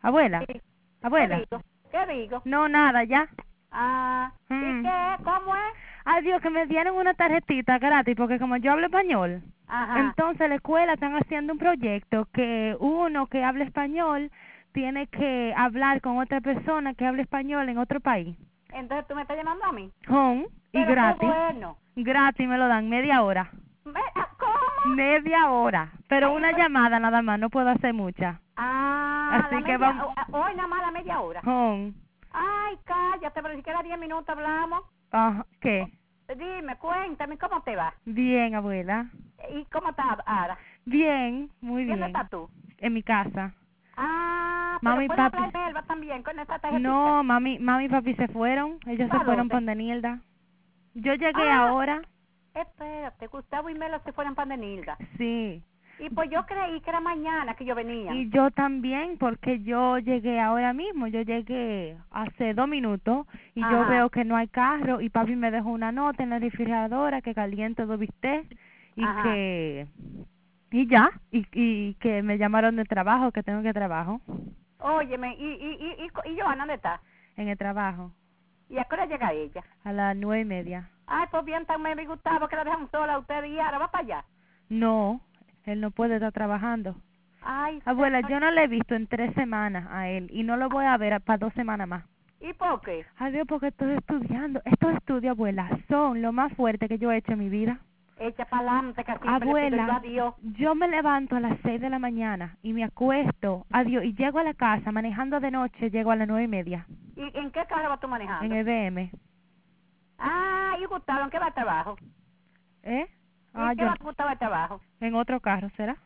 Abuela, Sí. ¿Qué abuela. digo? ¿Qué digo? No, nada, ya. ¿Y qué? ¿Cómo es? Adiós, que me dieron una tarjetita gratis, porque como yo hablo español, Ajá. entonces la escuela están haciendo un proyecto que uno que habla español tiene que hablar con otra persona que habla español en otro país. Entonces tú me estás llamando a mí. Home y Pero qué gratis. bueno. Gratis me lo dan, media hora. ¿Cómo? Media hora. Pero Ay, una llamada nada más, no puedo hacer mucha. la Así que media, vamos. hoy nada más la media hora. Home. Ay, cállate, pero siquiera 10 minutos hablamos. ¿Qué? Dime, cuéntame, ¿cómo te va? Bien, abuela. ¿Y cómo estás ahora? Bien, muy ¿Dónde bien. estás tú? En mi casa. Pero Mami y puedes papi. hablar Melba también con esta tarjetita. No, mami y papi se fueron. Ellos se ¿Para fueron dónde? para Denilda. Yo llegué Ah, ahora. espérate, Gustavo y Mela se fueron para Denilda. Sí. Y pues yo creí que era mañana que yo venía. Y yo también, porque yo llegué ahora mismo. Yo llegué hace 2 minutos y yo Ajá, veo que no hay carro y papi me dejó una nota en la refrigeradora que caliente dos bistecs y ajá. que... Y ya, y que me llamaron de trabajo, que tengo que trabajo. Óyeme, ¿y Joana dónde está? En el trabajo, ¿Y a qué hora llega ella? a las 9:30. Ay, pues bien, también me Gustavo que la dejan sola a usted y ahora va para allá. No, él no puede estar trabajando. Ay, Abuela, yo no le he visto en 3 semanas a él y no lo voy a ver para 2 semanas más. ¿y por qué? Adiós, porque estoy estudiando. Estos estudios, abuela, son lo más fuerte que yo he hecho en mi vida. Echa para adelante, que siempre le pido yo Abuela, a Dios. yo me levanto a las 6 de la mañana y me acuesto, adiós, y llego a la casa manejando de noche, llego a las 9:30 ¿Y en qué carro vas tú en manejando? el BM. ¿Y Gustavo en qué va al trabajo? ¿Eh? ¿Y qué Yo, va Gustavo al trabajo? en otro carro, ¿será?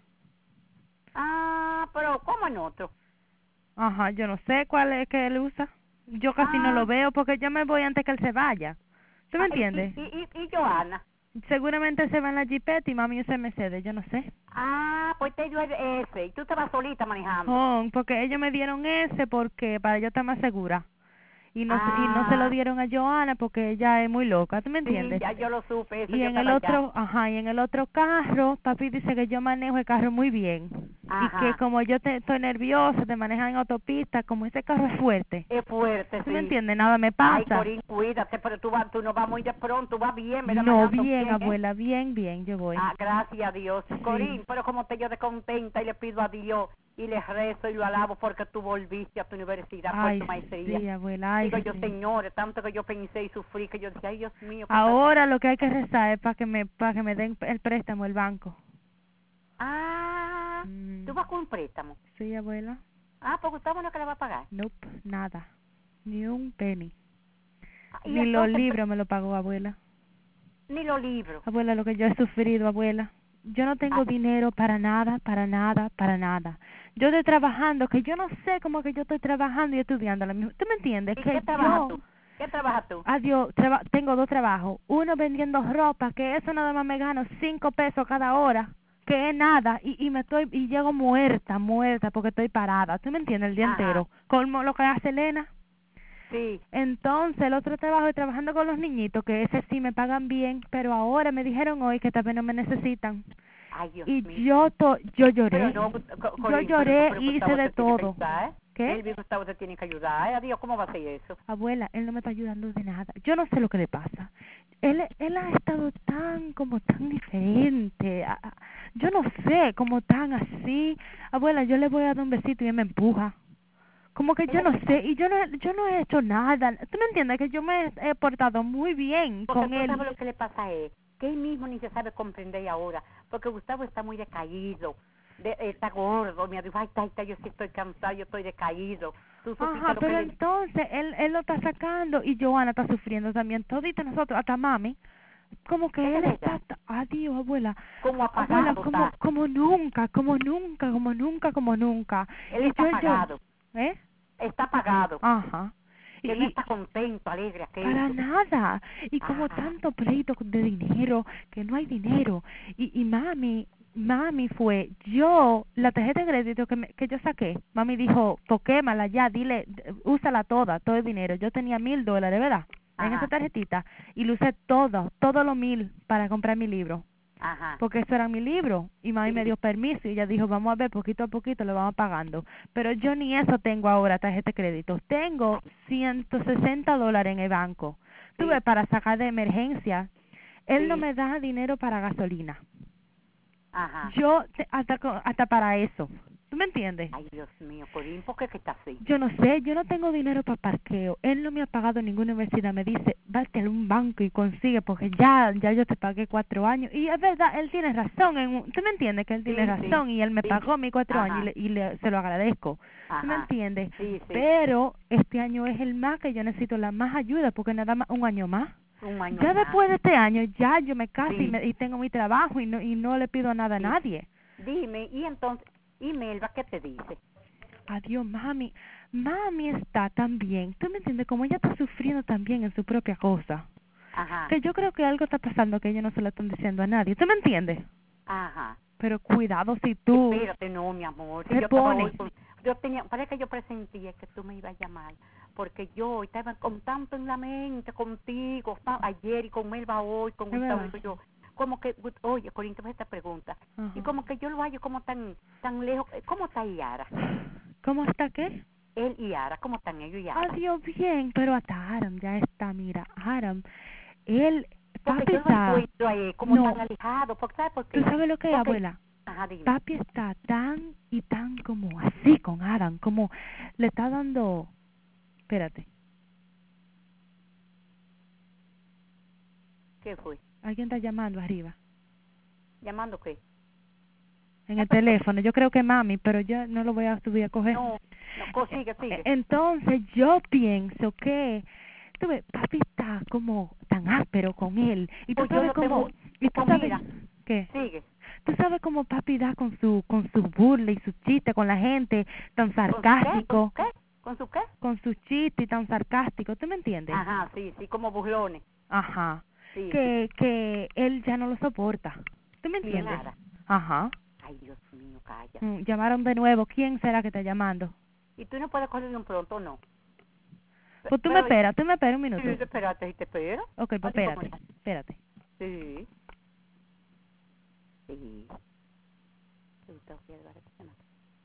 Pero ¿cómo en otro? Ajá, yo no sé cuál es que él usa. Yo casi no lo Ah, veo porque yo me voy antes que él se vaya. ¿Tú me y, entiendes? y, y, y Joana. Seguramente se va en la jipeta y mami usa Mercedes, yo no sé. Pues te dio ese, y tú te vas solita manejando. Porque ellos me dieron ese porque para yo estar más segura. Y no se lo Ah, dieron a Joana porque ella es muy loca, ¿tú me sí, entiendes? ya yo lo supe, eso Y yo en el estaba allá. otro, ajá, y en el otro carro, papi dice que yo manejo el carro muy bien. Y que Ajá, como yo estoy nerviosa de manejar en autopista, como ese carro es fuerte. es fuerte, ¿Tú me sí. entiendes? Nada me Ay, pasa. Corín, cuídate, pero tú no vas muy de pronto, tú vas bien, ¿verdad? No, Manejando bien, bien, ¿eh? abuela, bien, bien, yo voy. Gracias a Dios. Sí. Corín, pero como te yo de contenta y le pido a Dios y le rezo y lo alabo porque tú volviste a tu universidad por Ay, tu maestría. sí, abuela, ay, Digo yo, sí. señores, tanto que yo pensé y sufrí que yo decía, ay, Dios mío, ¿qué pasa? Ahora lo que hay que rezar es para que me den el préstamo el banco. Tú vas con un préstamo. Sí, abuela. Pues Gustavo no que le va a pagar. Nope, nada. Ni un penny. Y Ni los entonces, libros me lo pagó abuela. ni los libros. Abuela, lo que yo he sufrido, abuela. Yo no tengo dinero para nada, para nada, para nada. Yo estoy trabajando, que yo no sé cómo que yo estoy trabajando y estudiando a la misma. ¿Tú me entiendes? ¿Y Que qué trabajas yo, tú? ¿Qué trabajas tú? adiós, tengo 2 trabajos. Uno vendiendo ropa, que eso nada más me gano 5 pesos cada hora, que es nada. Y llego muerta, porque estoy parada. ¿Tú me entiendes? El día Ajá, entero. Como lo que hace Elena. sí. Entonces, el otro trabajo es trabajando con los niñitos, que ese sí me pagan bien, pero ahora me dijeron hoy que también no me necesitan. Ay, Dios Y mío. yo Pero lloré. no, Yo Corín, lloré pero y hice Gustavo de te tiene que todo. ayudar, ¿eh? ¿Qué? Él mismo Gustavo te tiene que ayudar, ¿eh? Adiós, ¿cómo va a ser eso? Abuela, él no me está ayudando de nada. Yo no sé lo que le pasa. Él ha estado como tan diferente. Yo no sé, como tan así. Abuela, yo le voy a dar un besito y él me empuja. Como que ¿Qué yo le no pasa? sé, y yo no he hecho nada. ¿Tú me entiendes? Que yo me he portado muy bien Porque con tú él. sabes lo que le pasa a él, que él mismo ni se sabe comprender ahora, porque Gustavo está muy decaído, está gordo, me dijo, yo sí estoy cansado, yo estoy decaído. Tú supiste Ajá, lo que pero le... entonces él lo está sacando y Joana está sufriendo también. Todito nosotros, hasta mami. Como ¿Qué que de él está, verdad? adiós, abuela. Como Abuela, apagado como, está. como nunca, como nunca, como nunca, como nunca. Él Y está yo, apagado, ¿eh? está apagado, Ajá. que no Y está contento, alegre, para aquello. nada. Y como Ah, tanto pleito de dinero, que no hay dinero. Y mami fue, la tarjeta de crédito que yo saqué, mami dijo, toquémala ya, dile, úsala toda, todo el dinero. Yo tenía $1,000, ¿verdad? En esa ajá. tarjetita. Y lo usé todo lo 1,000 para comprar mi libro. Ajá. porque eso era mi libro, y mami Sí. me dio permiso, y ella dijo, vamos a ver, poquito a poquito lo vamos pagando, pero yo ni eso tengo ahora, tarjeta de crédito, tengo $160 en el banco, Sí. tuve para sacar de emergencia, él no Sí. me da dinero para gasolina, Ajá. yo hasta para eso, ¿tú me entiendes? Ay, Dios mío, Corín, ¿por qué que está así? Yo no sé, yo no tengo dinero para parqueo. Él no me ha pagado ninguna universidad. Me dice, vete a un banco y consigue, porque ya yo te pagué 4 años. Y es verdad, él tiene razón. ¿Tú me entiendes? Que él tiene Sí, sí. razón y él me Sí. pagó mis 4 años Ajá. se lo agradezco. ¿Tú me Ajá. entiendes? Sí, sí. Pero este año es el más que yo necesito la más ayuda, porque nada más un año más. Un año Ya más. después de este año, ya yo me caso Sí. y tengo mi trabajo y no le pido nada a Sí. nadie. Dime, y entonces, ¿y Melba qué te dice? Adiós, mami. Mami está tan bien. ¿Tú me entiendes? Como ella está sufriendo también en su propia cosa. Ajá. Que yo creo que algo está pasando que ellos no se lo están diciendo a nadie. ¿Tú me entiendes? Ajá. Pero cuidado si tú Espérate, no, mi amor. Si te yo estaba pones. hoy yo tenía, parece que yo presentía que tú me ibas a llamar, porque yo estaba con tanto en la mente contigo, ayer y con Melba hoy, con Es Gustavo, verdad. digo yo, como que, oye, Corín, esta pregunta, y Ajá. como que yo lo hallo como tan lejos. ¿Cómo está Iara? ¿Cómo está qué? Él y Iara, ¿cómo están ellos y Iara? Adiós, bien. Pero hasta Aram ya está, mira. Aram, él, Porque papi yo lo está. encuentro ahí como No, tan alejado, porque ¿sabes por ¿tú qué? sabes lo que es, Porque, abuela? ajá, dime, Papi está tan y tan como así con Aram, como le está dando. Espérate. ¿qué fue? Alguien está llamando arriba. ¿Llamando qué? En ¿Qué el pasó? teléfono. Yo creo que mami, pero yo no lo voy a subir a coger. No, sigue, sigue. Entonces yo pienso que, tú ves, papi está como tan áspero con él. Y tú Pues yo sabes lo tengo, cómo, y tú pues sabes, mira, ¿qué? sigue. Tú sabes cómo papi da con su burla y su chiste con la gente, tan ¿Con su qué? ¿Con su sarcástico, qué? ¿Con su qué? con su chiste y tan sarcástico, ¿tú me entiendes? Ajá, sí, sí, como burlones. Ajá. Sí, sí. Que él ya no lo soporta. ¿Tú me ¿Quién entiendes? hará? Ajá. Ay, Dios mío, calla. Llamaron de nuevo. ¿Quién será que está llamando? ¿Y tú no puedes coger de un pronto no? Pues Pero, tú me esperas un sí, minuto. espérate, y te espero. Ok, pues Así como, espérate. sí, sí. Te gusta oír, ¿verdad? ¿Qué se llama?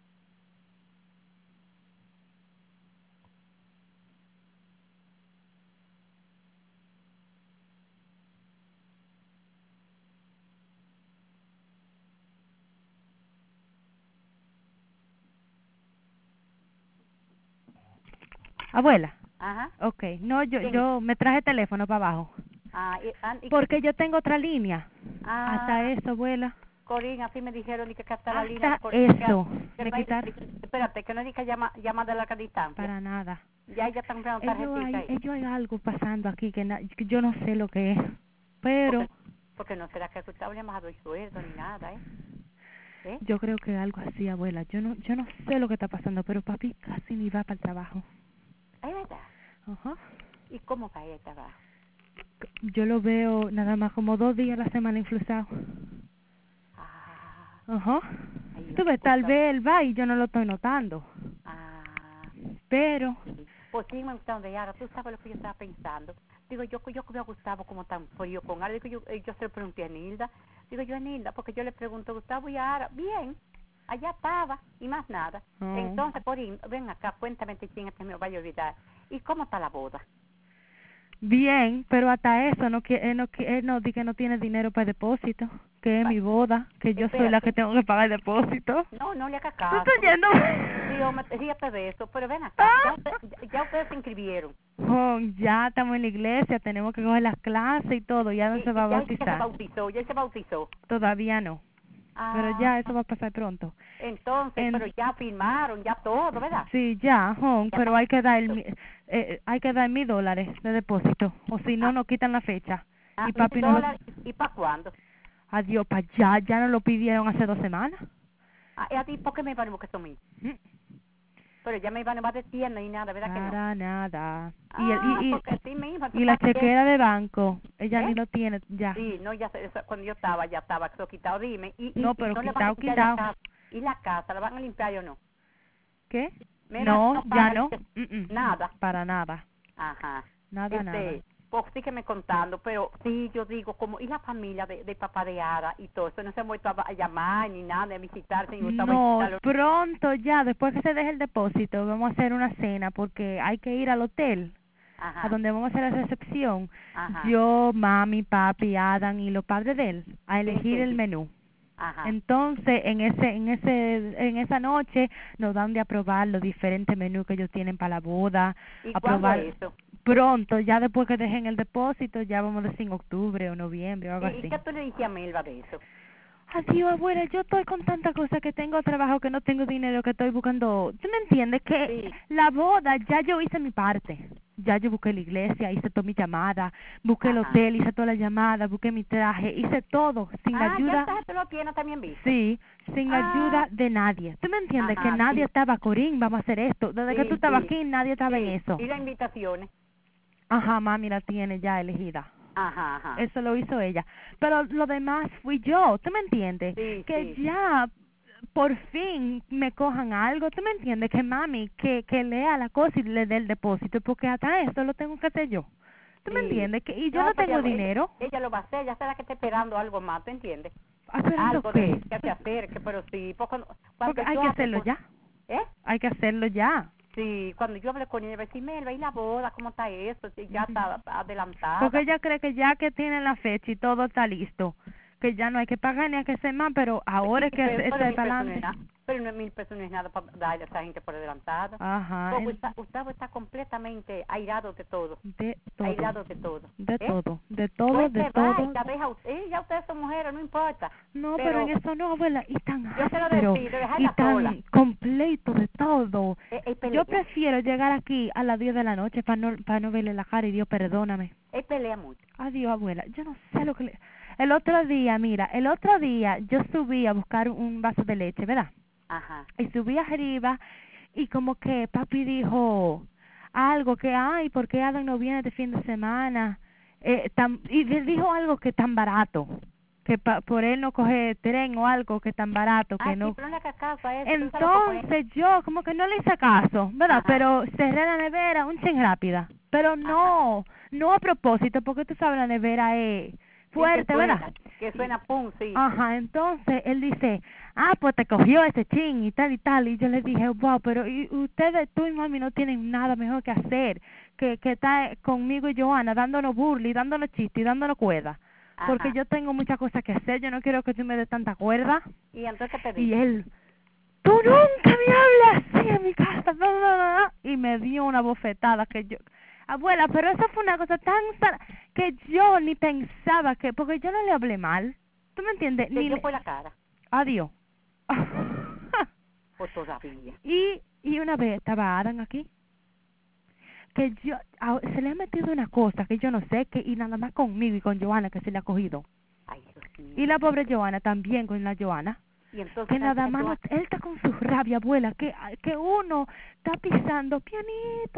Abuela, Ajá. ok, no, ¿Quién? yo me traje el teléfono para abajo, ¿Y qué? porque yo tengo otra línea. Hasta Ah, eso, abuela, Corín, así me dijeron y que hasta la línea de hasta Corín. eso, Que me no hay, quitaron espérate, que no hay que llama de larga distancia. para nada. Ya están dando tarjetita ahí. Ellos hay algo pasando aquí que yo no sé lo que es, pero Porque no será que Gustavo le ha bajado el sueldo ni nada, ¿eh? ¿Eh? yo creo que algo así, abuela. Yo no sé lo que está pasando, pero papi casi ni va para el trabajo. ¿Es verdad? Ajá. ¿Y cómo va el trabajo? Yo lo veo nada más como 2 días a la semana influsado. Ah, Ajá. ay, Dios, Tú ves, tal Gustavo. vez él va y yo no lo estoy notando. Ah, Pero, sí. Pues sí, me gusta donde Yara. Tú sabes lo que yo estaba pensando. Digo, yo veo a Gustavo como tan frío con Ara. Digo, yo se lo pregunté a Nilda. Digo yo a Nilda, porque yo le pregunto a Gustavo y a Ara. Bien, allá estaba y más nada. Entonces, Corín, ven acá, cuéntame quién es que me vaya a olvidar. ¿Y cómo está la boda? bien, pero hasta eso él no dice que no tiene dinero para depósito, que es mi boda, que yo soy la Espérate. que tengo que pagar el depósito. No le haga ¿Tú estás caso. yendo? Sí, hombre, ríete de eso. Pero ven acá, ya ustedes se inscribieron. Ya estamos en la iglesia, tenemos que coger las clases y todo, ya no Y se va a ya se bautizar. bautizó, ya se bautizó. Todavía no, pero Ah, ya eso va a pasar pronto. entonces, pero ya firmaron, ya todo, ¿verdad? Sí, ya, Ya pero están hay que dar listos. hay que dar $1,000 de depósito, o si no, Ah, nos quitan la fecha. Y papi no lo, $1,000. ¿Y para cuándo? adiós, para ya nos lo pidieron hace 2 semanas. ¿Y a ti por qué me iban a buscar eso a mí? Mm, Pero ya me iban a más de tierno y nada, ¿verdad que no? Para nada. Porque sí mismo, tú Y la estás bien. chequera de banco, ella ¿Eh? ni lo tiene ya. Sí, no, ya sé, eso, cuando yo ya estaba eso quitado, dime. No, Y pero no le van a limpiar la quitado. casa. ¿Y la casa, la van a limpiar o no? ¿Qué? Mira, No, no ya paga no. nada. Para nada. Ajá. Nada, nada. Pues sígueme contando, pero sí, yo digo, como, y la familia de papá de Ara y todo eso, no se han vuelto a llamar ni nada, ni a visitarse, ni gustaba No, visitarlo. pronto ya, después que se deje el depósito, vamos a hacer una cena porque hay que ir al hotel, a Ajá, donde vamos a hacer la recepción. ajá, Yo, mami, papi, Adam y los padres de él, a sí, elegir sí, el sí, menú. ajá. Entonces, en esa noche nos dan de aprobar los diferentes menús que ellos tienen para la boda, ¿Y cuándo aprobar es eso? pronto, ya después que dejen el depósito, ya vamos a decir en octubre o noviembre o algo ¿Y así. qué tú le dices a Melba de eso? Adiós, abuela, yo estoy con tanta cosa que tengo trabajo, que no tengo dinero, que estoy buscando. ¿Tú me entiendes? Que Sí, la boda, ya yo hice mi parte. Ya yo busqué la iglesia, hice toda mi llamada, busqué el ajá. hotel, hice toda la llamada, busqué mi traje, hice todo, sin la Ah, ya ayuda, está, tú lo tienes también visto. sí, sin la Ah, ayuda de nadie. ¿Tú me entiendes? Que ajá, nadie sí, estaba, Corín, vamos a hacer esto. Desde que tú sí, estabas sí, aquí, nadie estaba en sí. eso. ¿Y las invitaciones? Ajá, mami la tiene ya elegida. Ajá, ajá. Eso lo hizo ella. Pero lo demás fui yo, ¿tú me entiendes? Sí, Que sí, ya por fin me cojan algo, ¿tú me entiendes? Que mami, que lea la cosa y le dé el depósito, porque hasta eso lo tengo que hacer yo. ¿Tú me sí. entiendes? Y yo No, no pues tengo dinero. ella lo va a hacer, ella será que está esperando algo más, ¿tú entiendes? ¿Esperando Algo qué? de que se acerque, pero sí, pues Porque cuando hay yo que hable hacerlo con... ya. ¿Eh? Hay que hacerlo ya. Sí, cuando yo hablé con ella, me decía, Melba, ¿y la boda? ¿Cómo está eso? Si ya está Porque adelantada. ella cree que ya que tiene la fecha y todo está listo, que ya no hay que pagar ni hay que hacer más, pero ahora es que Pero ese es 1.000 para pesos no es adelante. nada. Pero 1.000 pesos no es nada para darle a esa gente por adelantado. Ajá, Pues Gustavo está completamente airado de todo. de todo, Airado de todo. de ¿Eh? todo, de todo, Pues de se va y todo. la deja a usted. Ya ustedes son mujeres, no importa. No, pero en Pero eso no, abuela, y tan yo quiero áspero, decir, y dejarla sola. tan completo de todo. Es Yo pelea. prefiero llegar aquí a las 10 de la noche para no verle la cara y Dios perdóname. Él pelea mucho. Adiós, abuela, yo no sé lo que le... El otro día, mira, el otro día yo subí a buscar un vaso de leche, ¿verdad? Ajá. Y subí arriba y como que papi dijo algo que, ay, ¿por qué Adam no viene este fin de semana? Y le dijo algo que tan barato, que por él no coge tren o algo que tan barato, que Ah, sí, no. pero no le hagas caso a eso. Tú sabes cómo es. Entonces yo como que no le hice caso, ¿verdad? Ajá. Pero cerré la nevera, un chen rápida. Pero Ajá. no a propósito, porque tú sabes la nevera es Sí, fuerte, ¿verdad? que suena pum, sí. Ajá, entonces él dice, pues te cogió ese chin y tal, y yo le dije, wow, pero y ustedes, tú y mami no tienen nada mejor que hacer que estar conmigo y Joana dándonos burla, dándonos chistes y dándonos cuerda, porque Ajá. yo tengo muchas cosas que hacer, yo no quiero que tú me des tanta cuerda. ¿Y entonces qué te Y dijo? él, tú nunca me hablas así en mi casa, no, no, no, no", y me dio una bofetada que yo, abuela, pero eso fue una cosa tan que yo ni pensaba que, porque yo no le hablé mal, ¿tú me entiendes? Te Ni dio le, por la cara. adiós. Pues todavía. y una vez estaba Adam aquí, que se le ha metido una cosa que yo no sé, que y nada más conmigo y con Joana que se le ha cogido. Ay, Dios mío. Y la pobre Joana también con la Joana. Y entonces, Que ¿sabes nada qué más, tú él está con su rabia, abuela, que uno está pisando pianito